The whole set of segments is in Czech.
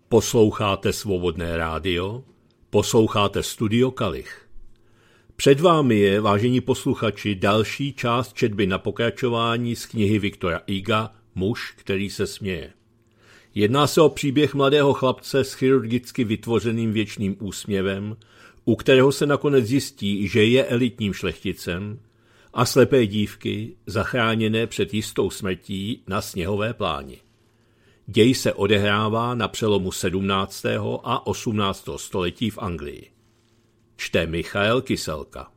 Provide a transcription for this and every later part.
Posloucháte Svobodné rádio, posloucháte Studio Kalich. Před vámi je, vážení posluchači, další část četby na pokračování z knihy Viktora Huga Muž, který se směje. Jedná se o příběh mladého chlapce s chirurgicky vytvořeným věčným úsměvem, u kterého se nakonec zjistí, že je elitním šlechticem, a slepé dívky zachráněné před jistou smrtí na sněhové pláni. Děj se odehrává na přelomu 17. a 18. století v Anglii. Čte Michael Kyselka.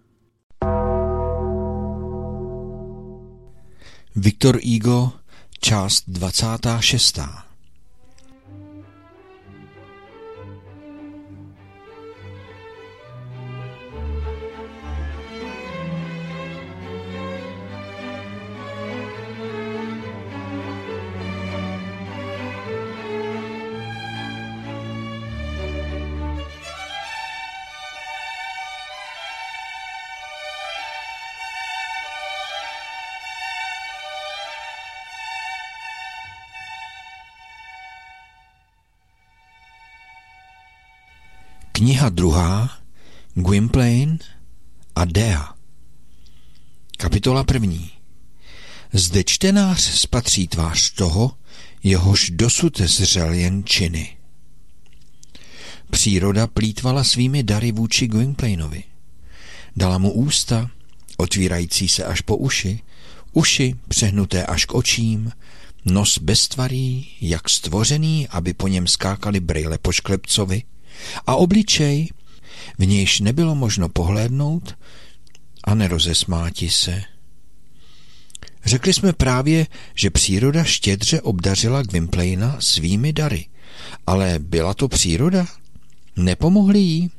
Viktor Hugo, část 26. Kniha 2. Gwynplaine a Dea. Kapitola 1. Zde čtenář spatří tvář toho, jehož dosud zřel jen činy. Příroda plýtvala svými dary vůči Gwynplainovi. Dala mu ústa, otvírající se až po uši přehnuté až k očím, nos beztvarý, jak stvořený, aby po něm skákaly brejle po šklepcovi, a obličej, v nějž nebylo možno pohlédnout a nerozesmáti se. Řekli jsme právě, že příroda štědře obdařila Gwynplaina svými dary, ale byla to příroda? Nepomohly jí?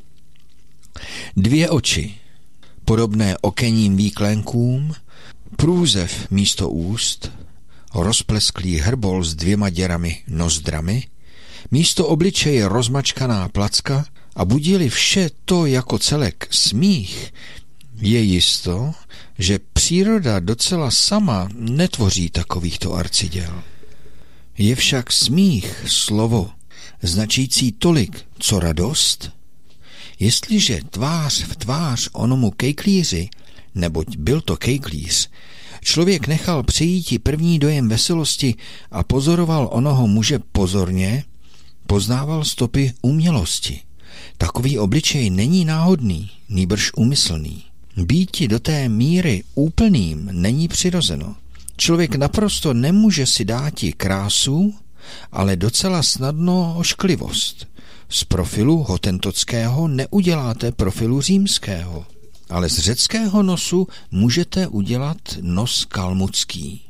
2 oči, podobné okenním výklenkům, průzev místo úst, rozplesklý hrbol s 2 děrami nozdrami, místo obličeje rozmačkaná placka a budili vše to jako celek smích, je jisto, že příroda docela sama netvoří takovýchto arciděl. Je však smích slovo, značící tolik, co radost? Jestliže tvář v tvář onomu kejklíři, neboť byl to kejklíř, člověk nechal přijíti první dojem veselosti a pozoroval onoho muže pozorně, poznával stopy umělosti. Takový obličej není náhodný, nýbrž úmyslný. Býti do té míry úplným není přirozeno. Člověk naprosto nemůže si dáti krásu, ale docela snadno ošklivost. Z profilu hotentockého neuděláte profilu římského, ale z řeckého nosu můžete udělat nos kalmucký.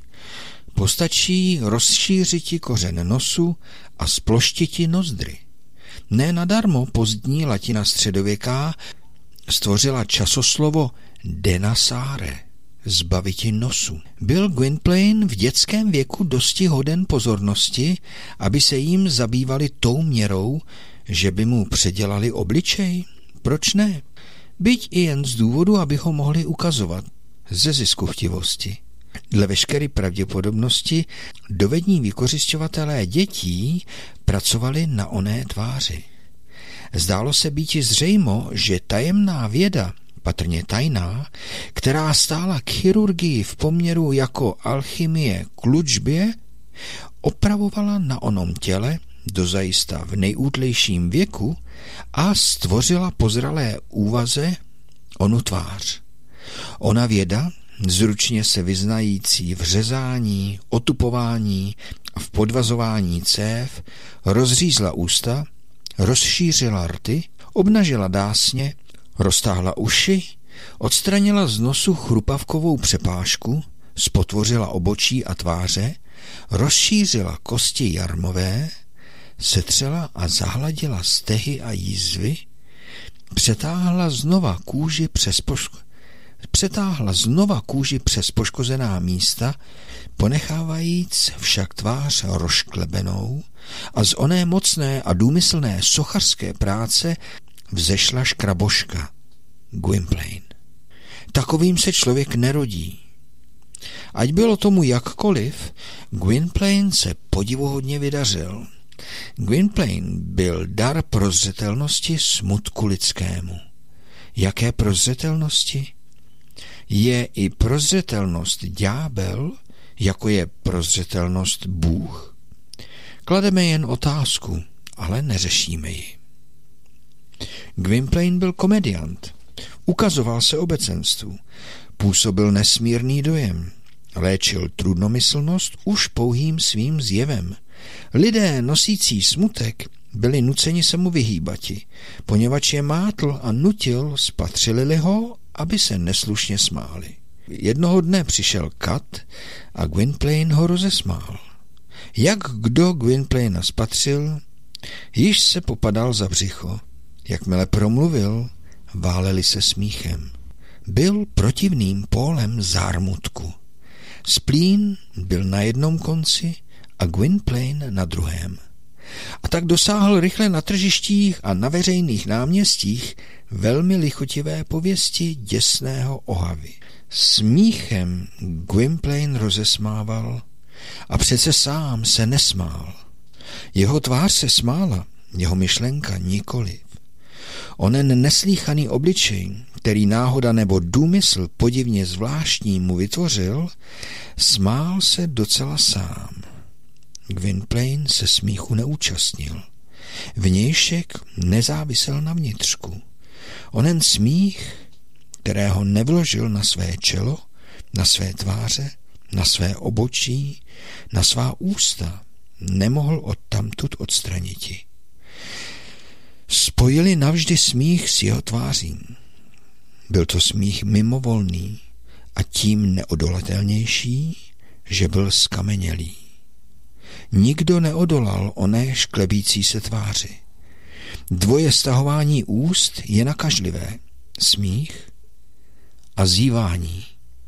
Postačí rozšířiti kořen nosu a sploštiti nozdry. Ne nadarmo pozdní latina středověká stvořila časoslovo denasare, zbaviti nosu. Byl Gwynplaine v dětském věku dosti hoden pozornosti, aby se jim zabývali tou měrou, že by mu předělali obličej? Proč ne? Byť i jen z důvodu, aby ho mohli ukazovat ze ziskuchtivosti. Dle veškeré pravděpodobnosti dovední vykořisťovatelé dětí pracovali na oné tváři. Zdálo se býti zřejmo, že tajemná věda, patrně tajná, která stála k chirurgii v poměru jako alchymie k lučbě, opravovala na onom těle, dozajista v nejútlejším věku, a stvořila po zralé úvaze onu tvář. Ona věda, zručně se vyznající v řezání, otupování a v podvazování cév, rozřízla ústa, rozšířila rty, obnažila dásně, roztáhla uši, odstranila z nosu chrupavkovou přepážku, spotvořila obočí a tváře, rozšířila kosti jarmové, setřela a zahladila stehy a jízvy, přetáhla znova kůži přes poškozená místa, ponechávajíc však tvář rozšklebenou, a z oné mocné a důmyslné sochařské práce vzešla škraboška, Gwynplaine. Takovým se člověk nerodí. Ať bylo tomu jakkoliv, Gwynplaine se podivuhodně vydařil. Gwynplaine byl dar prozřetelnosti smutku lidskému. Jaké prozřetelnosti? Je i prozřetelnost ďábel, jako je prozřetelnost Bůh? Klademe jen otázku, ale neřešíme ji. Gwynplaine byl komediant. Ukazoval se obecenstvu. Působil nesmírný dojem. Léčil trudnomyslnost už pouhým svým zjevem. Lidé nosící smutek byli nuceni se mu vyhýbati, poněvadž je mátl a nutil, spatřili ho, aby se neslušně smáli. Jednoho dne přišel kat a Gwynplaine ho rozesmál. Jak kdo Gwynplaina spatřil, již se popadal za břicho. Jakmile promluvil, váleli se smíchem. Byl protivným pólem zármutku. Splín byl na jednom konci a Gwynplaine na druhém. A tak dosáhl rychle na tržištích a na veřejných náměstích velmi lichotivé pověsti děsného Ohavy. Smíchem Gwynplaine rozesmával a přece sám se nesmál. Jeho tvář se smála, jeho myšlenka nikoliv. Onen neslýchaný obličej, který náhoda nebo důmysl podivně zvláštní mu vytvořil, smál se docela sám. Gwynplaine se smíchu neúčastnil. Vnějšek nezávisel na vnitřku. Onen smích, kterého nevložil na své čelo, na své tváře, na své obočí, na svá ústa, nemohl odtamtud odstraniti. Spojili navždy smích s jeho tváří. Byl to smích mimovolný a tím neodolatelnější, že byl skamenělý. Nikdo neodolal oné šklebící se tváři. Dvoje stahování úst je nakažlivé. Smích a zívání.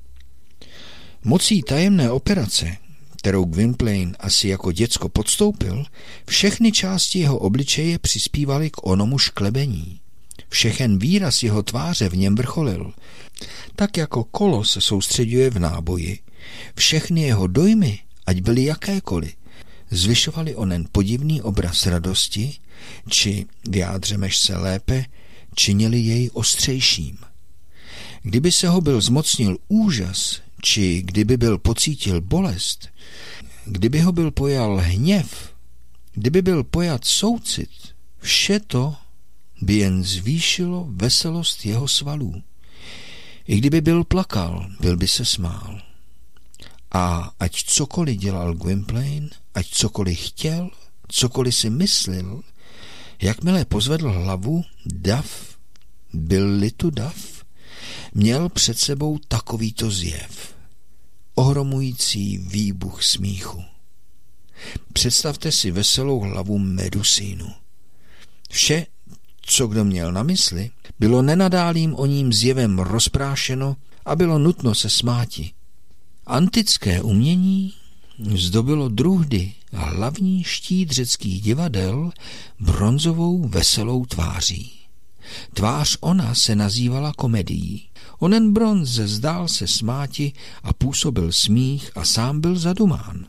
Mocí tajemné operace, kterou Gwynplaine asi jako děcko podstoupil, všechny části jeho obličeje přispívaly k onomu šklebení. Všechen výraz jeho tváře v něm vrcholil. Tak jako kolo se soustředuje v náboji. Všechny jeho dojmy, ať byly jakékoliv, zvyšovali onen podivný obraz radosti, či, vyjádřemež se lépe, činili jej ostřejším. Kdyby se ho byl zmocnil úžas, či kdyby byl pocítil bolest, kdyby ho byl pojal hněv, kdyby byl pojat soucit, vše to by jen zvýšilo veselost jeho svalů. I kdyby byl plakal, byl by se smál. A ať cokoliv dělal Gwynplaine, ať cokoliv chtěl, cokoliv si myslil, jakmile pozvedl hlavu, dav, byl-li tu dav, měl před sebou takovýto zjev. Ohromující výbuch smíchu. Představte si veselou hlavu Medusínu. Vše, co kdo měl na mysli, bylo nenadálým oním zjevem rozprášeno a bylo nutno se smáti. Antické umění zdobilo druhdy hlavní štít řeckých divadel bronzovou veselou tváří. Tvář ona se nazývala komedií. Onen bronze zdál se smáti a působil smích a sám byl zadumán.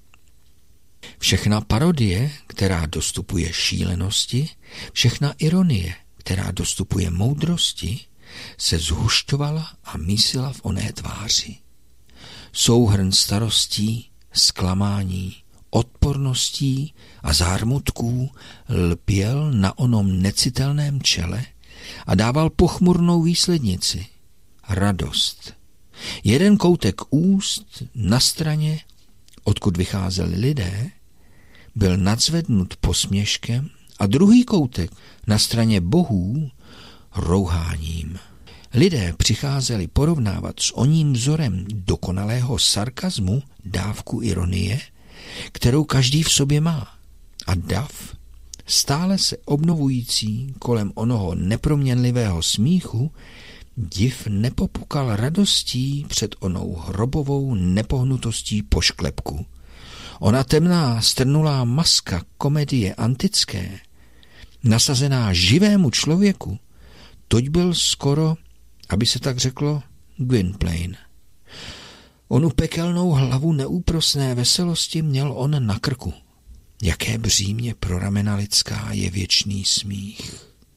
Všechna parodie, která dostupuje šílenosti, všechna ironie, která dostupuje moudrosti, se zhušťovala a mísila v oné tváři. Souhrn starostí, zklamání, odporností a zármutků lpěl na onom necitelném čele a dával pochmurnou výslednici – radost. Jeden koutek úst na straně, odkud vycházeli lidé, byl nadzvednut posměškem a druhý koutek na straně bohů rouháním. Lidé přicházeli porovnávat s oním vzorem dokonalého sarkazmu dávku ironie, kterou každý v sobě má. A dav, stále se obnovující kolem onoho neproměnlivého smíchu, div nepopukal radostí před onou hrobovou nepohnutostí pošklepku. Ona temná strnulá maska komedie antické, nasazená živému člověku, toť byl skoro, aby se tak řeklo, Gwynplaine. Onu pekelnou hlavu neúprosné veselosti měl on na krku. Jaké břímě pro ramena lidská je věčný smích.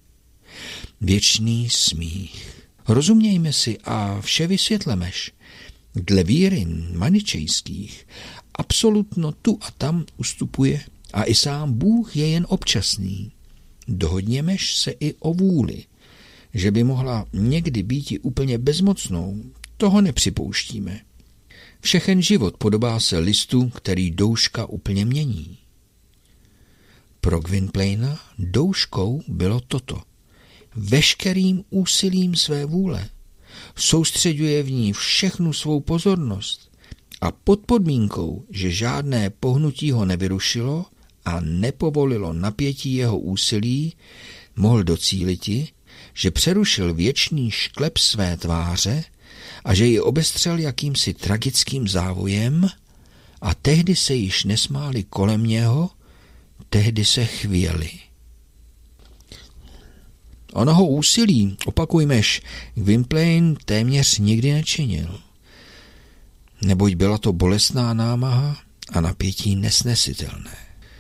Věčný smích. Rozumějme si a vše vysvětlemeš. Dle víry maničejských absolutno tu a tam ustupuje a i sám Bůh je jen občasný. Dohodněmeš se i o vůli, že by mohla někdy být i úplně bezmocnou, toho nepřipouštíme. Všechen život podobá se listu, který douška úplně mění. Pro Gwynplaina douškou bylo toto. Veškerým úsilím své vůle soustřeďuje v ní všechnu svou pozornost a pod podmínkou, že žádné pohnutí ho nevyrušilo a nepovolilo napětí jeho úsilí, mohl docíliti, že přerušil věčný šklep své tváře a že ji obestřel jakýmsi tragickým závojem a tehdy se již nesmáli kolem něho, tehdy se chvěli. Onoho úsilí, opakujmeš, Gwynplaine téměř nikdy nečinil. Neboť byla to bolestná námaha a napětí nesnesitelné.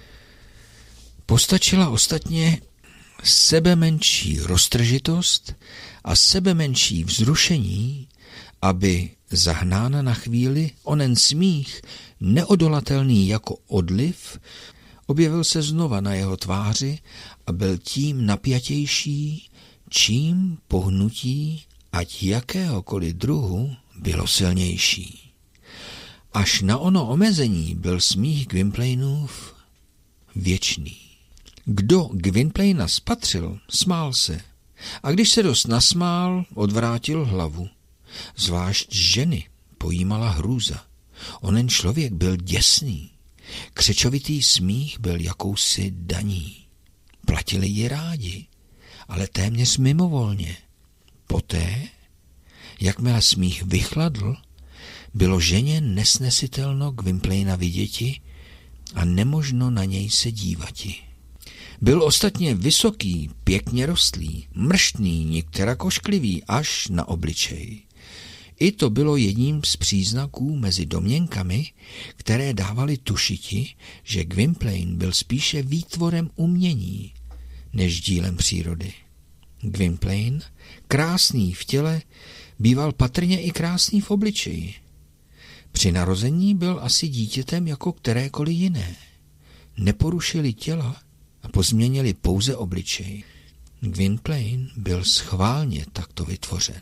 Postačila ostatně sebemenší roztržitost a sebemenší vzrušení, aby zahnána na chvíli onen smích, neodolatelný jako odliv, objevil se znova na jeho tváři a byl tím napjatější, čím pohnutí, ať jakéhokoliv druhu, bylo silnější. Až na ono omezení byl smích Gwynplainův věčný. Kdo Gwynplaina spatřil, smál se. A když se dost nasmál, odvrátil hlavu. Zvlášť ženy pojímala hrůza. Onen člověk byl děsný. Křečovitý smích byl jakousi daní. Platili ji rádi, ale téměř mimovolně. Poté, jakmile smích vychladl, bylo ženě nesnesitelno Gwynplaina viděti a nemožno na něj se dívati. Byl ostatně vysoký, pěkně rostlý, mrštný, některá košklivý až na obličej. I to bylo jedním z příznaků mezi domněnkami, které dávali tušiti, že Gwynplaine byl spíše výtvorem umění, než dílem přírody. Gwynplaine, krásný v těle, býval patrně i krásný v obličeji. Při narození byl asi dítětem jako kterékoliv jiné. Neporušili těla a pozměnili pouze obličej. Gwynplaine byl schválně takto vytvořen.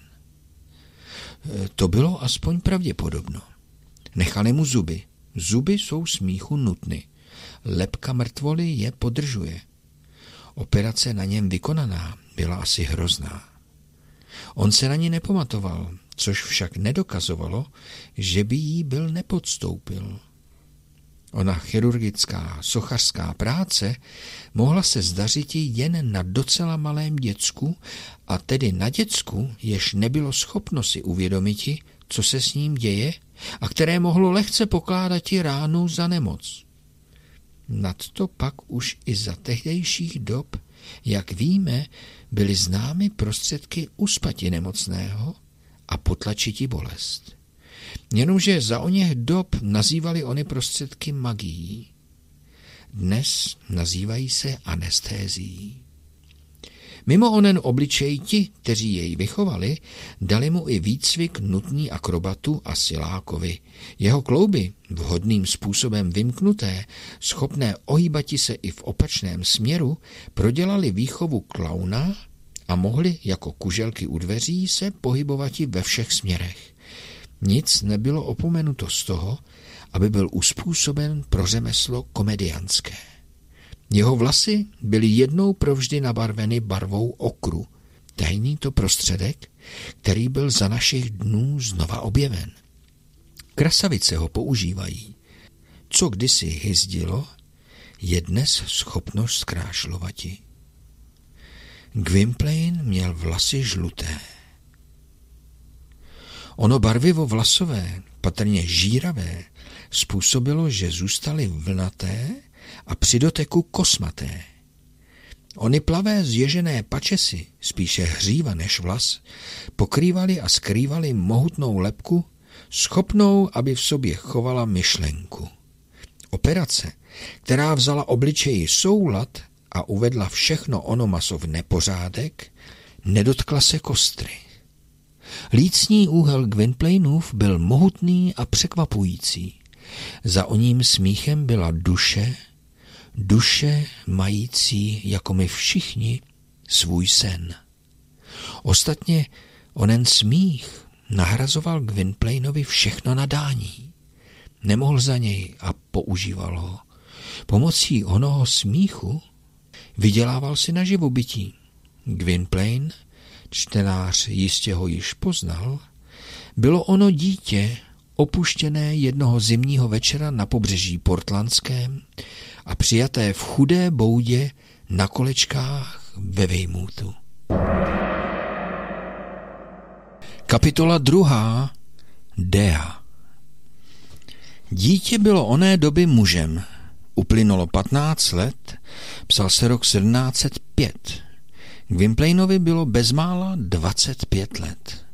To bylo aspoň pravděpodobno. Nechali mu zuby. Zuby jsou smíchu nutny. Lebka mrtvoly je podržuje. Operace na něm vykonaná byla asi hrozná. On se na ní nepamatoval, což však nedokazovalo, že by jí byl nepodstoupil. Ona chirurgická sochařská práce mohla se zdařiti jen na docela malém děcku, a tedy na děcku, jež nebylo schopno si uvědomiti, co se s ním děje a které mohlo lehce pokládati ránu za nemoc. Nadto pak už i za tehdejších dob, jak víme, byly známy prostředky uspati nemocného a potlačiti bolest. Jenomže za oněch dob nazývali ony prostředky magií. Dnes nazývají se anestézií. Mimo onen obličej ti, kteří jej vychovali, dali mu i výcvik nutný akrobatu a silákovi. Jeho klouby, vhodným způsobem vymknuté, schopné ohýbati se i v opačném směru, prodělali výchovu klauna a mohli jako kuželky u dveří se pohybovati ve všech směrech. Nic nebylo opomenuto z toho, aby byl uspůsoben pro řemeslo komediánské. Jeho vlasy byly jednou provždy nabarveny barvou okru. Tajný to prostředek, který byl za našich dnů znova objeven. Krasavice ho používají. Co kdysi hyzdilo, je dnes schopnost zkrášlovati. Gwynplaine měl vlasy žluté. Ono barvivo vlasové, patrně žíravé, způsobilo, že zůstaly vlnaté a při doteku kosmaté. Ony plavé zježené pačesy, spíše hříva než vlas, pokrývaly a skrývaly mohutnou lebku, schopnou, aby v sobě chovala myšlenku. Operace, která vzala obličeji soulad a uvedla všechno ono maso v nepořádek, nedotkla se kostry. Lícní úhel Gwynplainův byl mohutný a překvapující. Za oním smíchem byla duše mající, jako my všichni, svůj sen. Ostatně onen smích nahrazoval Gwynplainovi všechno nadání. Nemohl za něj a používal ho. Pomocí onoho smíchu vydělával si na živobytí. Gwynplaine, čtenář jistě ho již poznal, bylo ono dítě opuštěné jednoho zimního večera na pobřeží portlandském a přijaté v chudé boudě na kolečkách ve Weymoutu. Kapitola 2. Dea. Dítě bylo oné doby mužem. Uplynulo 15 let, psal se rok 1705. Gwynplainovi bylo bezmála 25 let.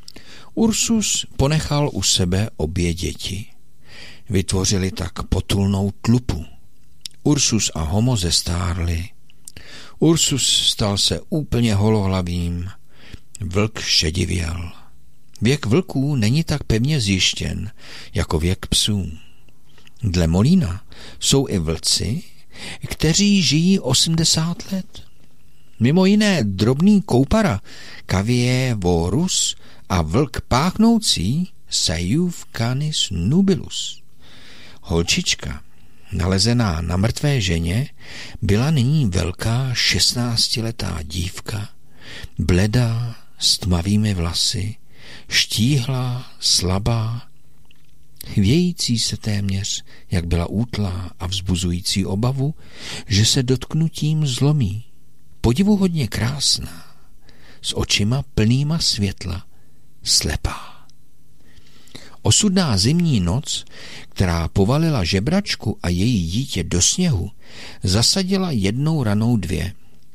Ursus ponechal u sebe obě děti. Vytvořili tak potulnou tlupu. Ursus a Homo zestárli. Ursus stal se úplně holohlavým. Vlk šedivěl. Věk vlků není tak pevně zjištěn jako věk psů. Dle Molina jsou i vlci, kteří žijí 80 let. Mimo jiné drobný koupara Cavievorus a vlk páchnoucí Saius canis nubilus. Holčička, nalezená na mrtvé ženě, byla nyní velká 16letá dívka, bledá s tmavými vlasy, štíhlá, slabá, chvějící se téměř, jak byla útlá a vzbuzující obavu, že se dotknutím zlomí. Podivuhodně krásná, s očima plnýma světla, slepá. Osudná zimní noc, která povalila žebračku a její dítě do sněhu, zasadila jednou ranou 2.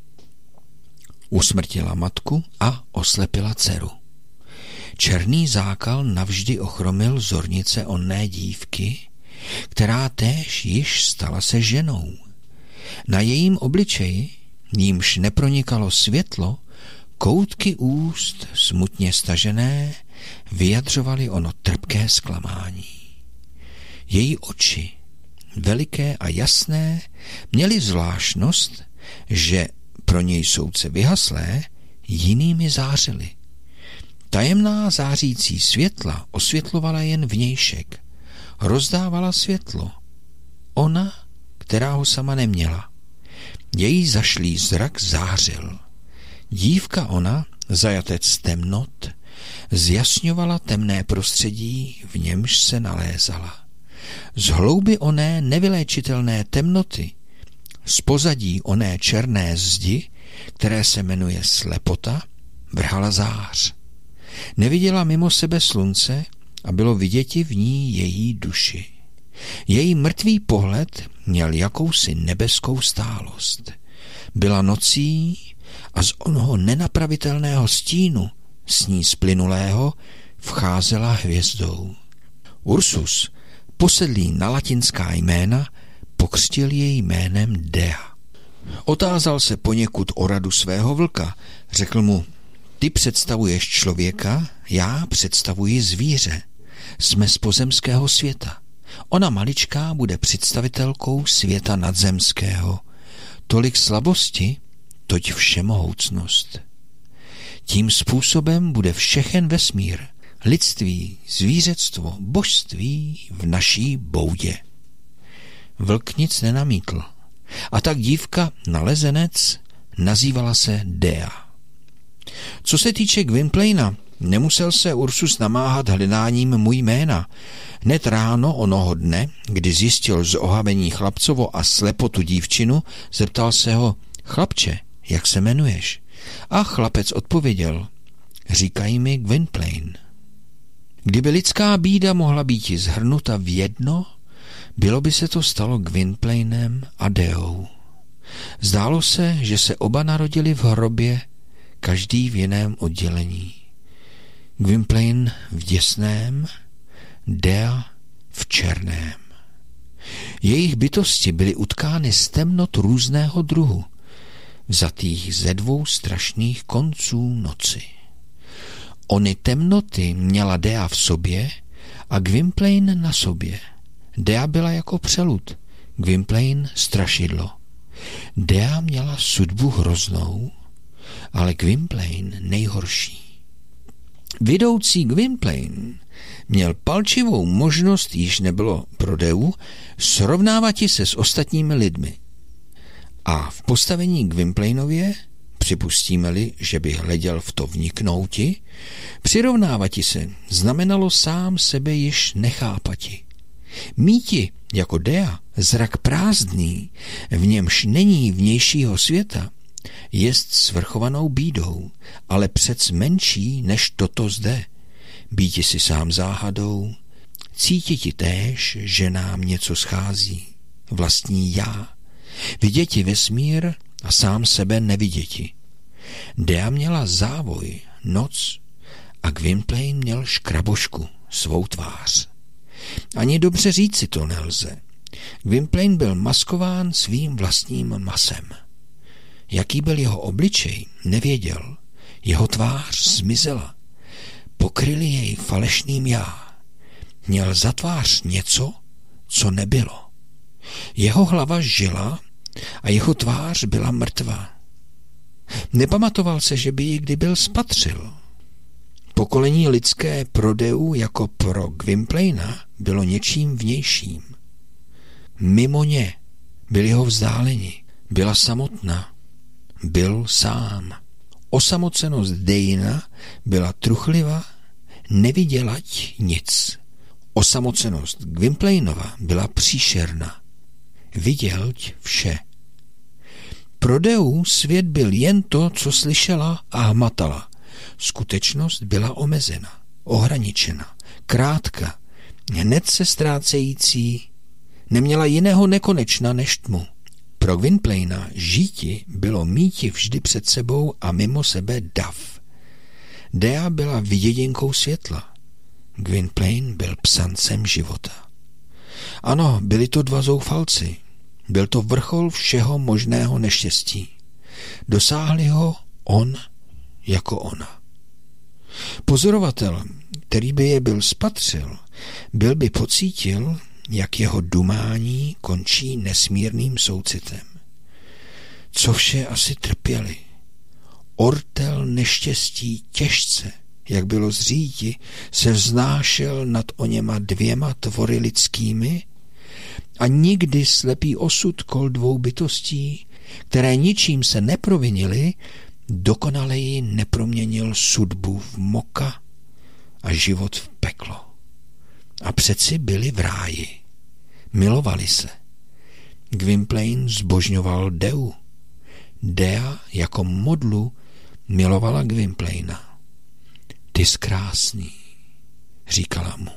Usmrtila matku a oslepila dceru. Černý zákal navždy ochromil zornice onné dívky, která též již stala se ženou. Na jejím obličeji, nímž nepronikalo světlo, koutky úst smutně stažené vyjadřovaly ono trpké zklamání. Její oči, veliké a jasné, měly zvláštnost, že pro něj soudce vyhaslé jinými zářily. Tajemná zářící světla osvětlovala jen vnějšek. Rozdávala světlo. Ona, která ho sama neměla. Její zašlý zrak zářil. Dívka ona, zajatec temnot, zjasňovala temné prostředí, v němž se nalézala. Z hlouby oné nevyléčitelné temnoty, z pozadí oné černé zdi, které se jmenuje slepota, vrhala zář. Neviděla mimo sebe slunce a bylo viděti v ní její duši. Její mrtvý pohled měl jakousi nebeskou stálost. Byla nocí a z onoho nenapravitelného stínu, s ní splynulého, vcházela hvězdou. Ursus, posedlý na latinská jména, pokřtil jej jménem Dea. Otázal se poněkud o radu svého vlka. Řekl mu: ty představuješ člověka, já představuji zvíře. Jsme z pozemského světa. Ona maličká bude představitelkou světa nadzemského. Tolik slabosti, toť všemohoucnost. Tím způsobem bude všechen vesmír, lidství, zvířectvo, božství v naší boudě. Vlk nic nenamítl. A tak dívka, nalezenec, nazývala se Dea. Co se týče Gwynplaina, nemusel se Ursus namáhat hledáním mu jména. Hned ráno onoho dne, kdy zjistil zohavení chlapcovo a slepotu dívčinu, zeptal se ho: chlapče, jak se jmenuješ? A chlapec odpověděl: říkají mi Gwynplaine. Kdyby lidská bída mohla být zhrnuta v jedno, bylo by se to stalo Gwynplainem a Deou. Zdálo se, že se oba narodili v hrobě, každý v jiném oddělení. Gwynplaine v děsném, Dea v černém. Jejich bytosti byly utkány z temnot různého druhu, vzatých ze dvou strašných konců noci. Ony temnoty měla Dea v sobě a Gwynplaine na sobě. Dea byla jako přelud, Gwynplaine strašidlo. Dea měla sudbu hroznou, ale Gwynplaine nejhorší. Vidoucí Gwynplaine měl palčivou možnost, již nebylo pro Deu, srovnávat se s ostatními lidmi. A v postavení Gwynplainově, připustíme-li, že by hleděl v to vniknouti, přirovnávati se znamenalo sám sebe již nechápati. Míti jako Dea zrak prázdný, v němž není vnějšího světa, jest svrchovanou bídou, ale přec menší než toto zde. Býti si sám záhadou, cítiti též, že nám něco schází, vlastní já, viděti vesmír a sám sebe neviděti. Dea měla závoj, noc, a Gwynplaine měl škrabošku, svou tvář. Ani dobře říci to nelze. Gwynplaine byl maskován svým vlastním masem. Jaký byl jeho obličej, nevěděl. Jeho tvář zmizela. Pokryli jej falešným já. Měl za tvář něco, co nebylo. Jeho hlava žila a jeho tvář byla mrtvá. Nepamatoval se, že by ji kdy byl spatřil. Pokolení lidské pro Deu jako pro Gwynplaina bylo něčím vnějším. Mimo ně byli ho vzdáleni, byla samotná, byl sám. Osamocenost Deina byla truchlivá, nevidělať nic. Osamocenost Gwynplainova byla příšerná, vidělť vše. Pro Deu svět byl jen to, co slyšela a hmatala. Skutečnost byla omezena, ohraničena, krátká, hned se ztrácející, neměla jiného nekonečna než tmu. Pro Gwynplaina žíti bylo míti vždy před sebou a mimo sebe dav. Dea byla vidědinkou světla. Gwynplaine byl psancem života. Ano, byli to dva zoufalci. Byl to vrchol všeho možného neštěstí. Dosáhli ho on jako ona. Pozorovatel, který by je byl spatřil, byl by pocítil, jak jeho dumání končí nesmírným soucitem. Co vše asi trpěli. Ortel neštěstí těžce, jak bylo zříti, se vznášel nad oněma dvěma tvory lidskými a nikdy slepý osud kol dvou bytostí, které ničím se neprovinily, dokonaleji neproměnil sudbu v moka a život v peklo. A přeci byli v ráji. Milovali se. Gwynplaine zbožňoval Deu. Dea jako modlu milovala Gwynplaina. Ty jsi krásný, říkala mu.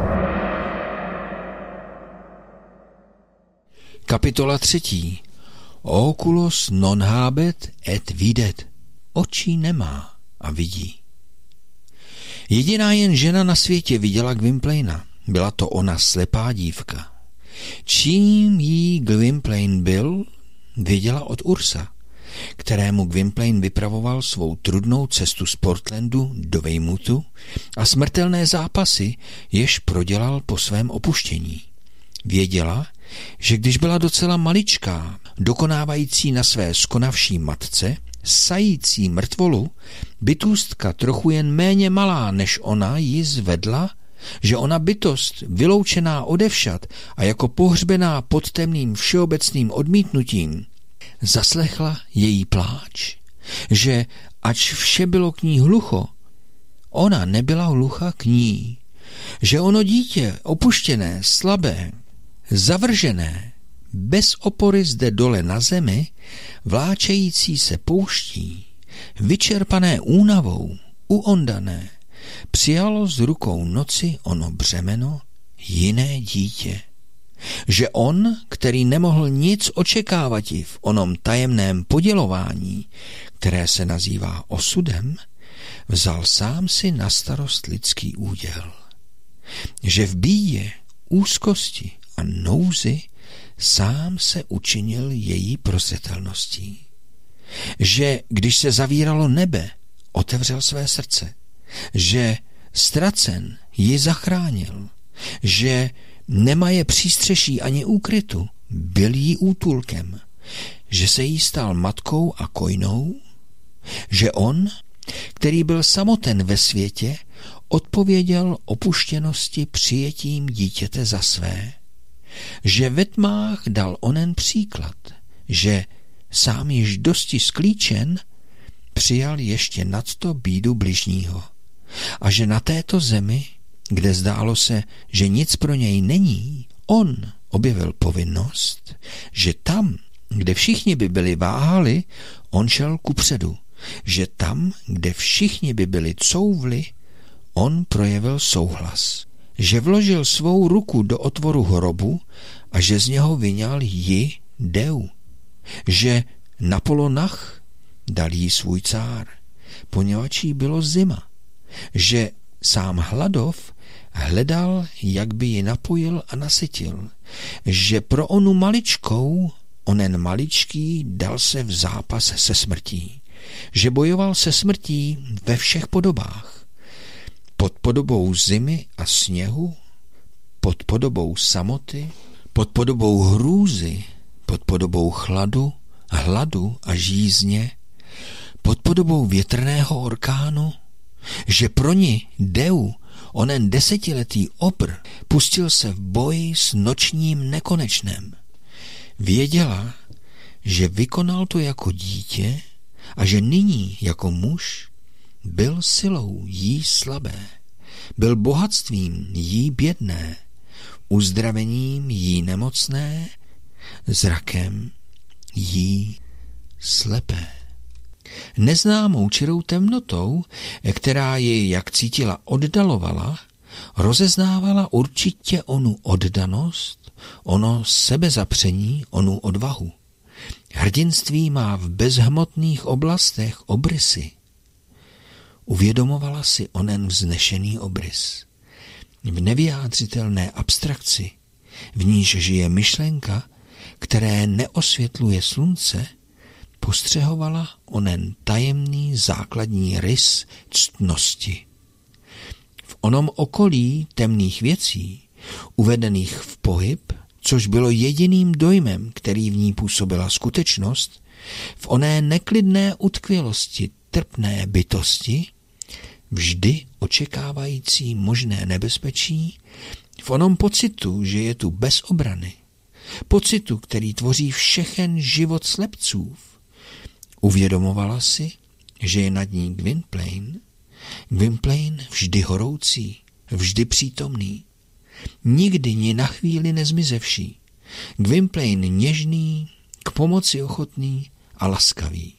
Kapitola 3. Oculos non habet et videt. Očí nemá a vidí. Jediná jen žena na světě viděla Gwynplaina. Byla to ona slepá dívka. Čím jí Gwynplaine byl, věděla od Ursa, kterému Gwynplaine vypravoval svou trudnou cestu z Portlandu do Weymoutu a smrtelné zápasy, jež prodělal po svém opuštění. Věděla, že když byla docela maličká, dokonávající na své skonavší matce, sající mrtvolu, bytůstka trochu jen méně malá než ona ji zvedla, že ona bytost, vyloučená odevšad a jako pohřbená pod temným všeobecným odmítnutím, zaslechla její pláč, že ač vše bylo k ní hlucho, ona nebyla hlucha k ní, že ono dítě opuštěné, slabé, zavržené, bez opory zde dole na zemi, vláčející se pouští, vyčerpané únavou, uondané, přijalo z rukou noci ono břemeno, jiné dítě. Že on, který nemohl nic očekávati v onom tajemném podělování, které se nazývá osudem, vzal sám si na starost lidský úděl. Že v bídě, úzkosti a nouzi sám se učinil její prozřetelností. Že když se zavíralo nebe, otevřel své srdce. Že ztracen ji zachránil. Že nemaje přístřeší ani úkrytu, byl jí útulkem. Že se jí stal matkou a kojnou. Že on, který byl samoten ve světě, odpověděl opuštěnosti přijetím dítěte za své. Že ve tmách dal onen příklad, že sám již dosti sklíčen, přijal ještě nadto bídu bližního. A že na této zemi, kde zdálo se, že nic pro něj není, on objevil povinnost, že tam, kde všichni by byli váhali, on šel kupředu. Že tam, kde všichni by byli couvli, on projevil souhlas. Že vložil svou ruku do otvoru hrobu a že z něho vyňal ji Deu. Že Napolonach dal jí svůj cár, poněvadž jí bylo zima. Že sám Hladov hledal, jak by ji napojil a nasytil. Že pro onu maličkou, onen maličký dal se v zápas se smrtí. Že bojoval se smrtí ve všech podobách. Pod podobou zimy a sněhu, pod podobou samoty, pod podobou hrůzy, pod podobou chladu, hladu a žízně, pod podobou větrného orkánu, že pro ní Deu, onen 10letý obr, pustil se v boji s nočním nekonečnem. Věděla, že vykonal to jako dítě a že nyní jako muž byl silou jí slabé, byl bohatstvím jí bědné, uzdravením jí nemocné, zrakem jí slepé. Neznámou čirou temnotou, která ji, jak cítila, oddalovala, rozeznávala určitě onu oddanost, ono sebezapření, onu odvahu. Hrdinství má v bezhmotných oblastech obrysy. Uvědomovala si onen vznešený obrys. V nevyjádřitelné abstrakci, v níž žije myšlenka, které neosvětluje slunce, postřehovala onen tajemný základní rys ctnosti. V onom okolí temných věcí, uvedených v pohyb, což bylo jediným dojmem, který v ní působila skutečnost, v oné neklidné utkvělosti trpné bytosti, vždy očekávající možné nebezpečí, v onom pocitu, že je tu bez obrany, pocitu, který tvoří všechen život slepců, uvědomovala si, že je nad ní Gwynplaine, Gwynplaine vždy horoucí, vždy přítomný, nikdy ni na chvíli nezmizevší, Gwynplaine něžný, k pomoci ochotný a laskavý.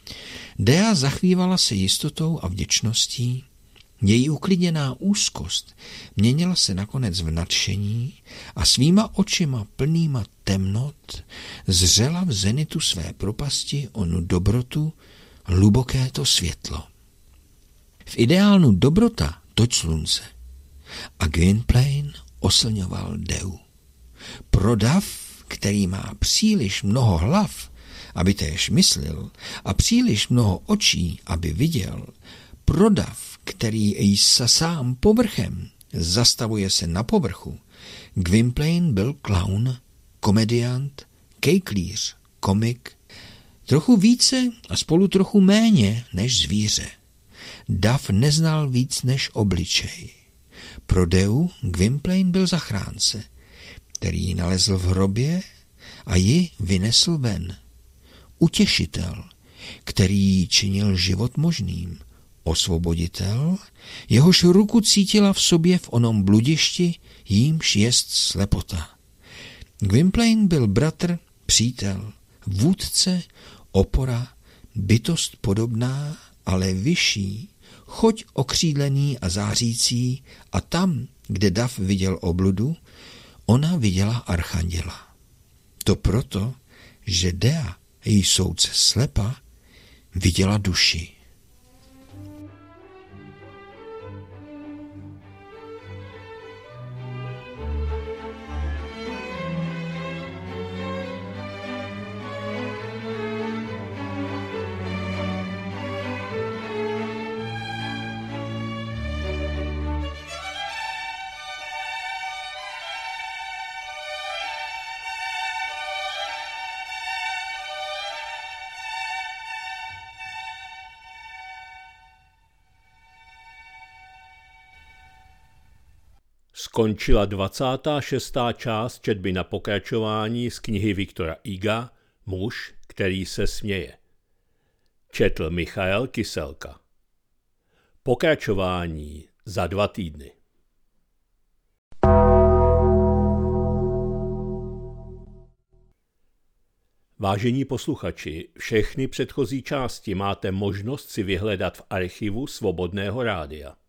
Dea zachvívala se jistotou a vděčností, její uklidněná úzkost měnila se nakonec v nadšení a svýma očima plnýma temnot zřela v zenitu své propasti onu dobrotu, hluboké to světlo. V ideálnu dobrota toť slunce a Gwynplaine oslňoval Deu. Pro dav, který má příliš mnoho hlav, aby též myslil, a příliš mnoho očí, aby viděl, pro dav, který se sám povrchem zastavuje se na povrchu, Gwynplaine byl klaun, komediant, kejklíř, komik, trochu více a spolu trochu méně než zvíře. Dav neznal víc než obličej. Pro Deu Gwynplaine byl zachránce, který ji nalezl v hrobě a ji vynesl ven. Utěšitel, který jí činil život možným. Osvoboditel, jehož ruku cítila v sobě v onom bludišti, jímž jest slepota. Gwynplaine byl bratr, přítel, vůdce, opora, bytost podobná, ale vyšší, choď okřídlený a zářící, a tam, kde dav viděl obludu, ona viděla archanděla. To proto, že Dea, její soudce slepa, viděla duši. Skončila 26. část četby na pokračování z knihy Viktora Huga Muž, který se směje. Četl Michael Kyselka. Pokračování za 2 týdny. Vážení posluchači, všechny předchozí části máte možnost si vyhledat v archivu Svobodného rádia.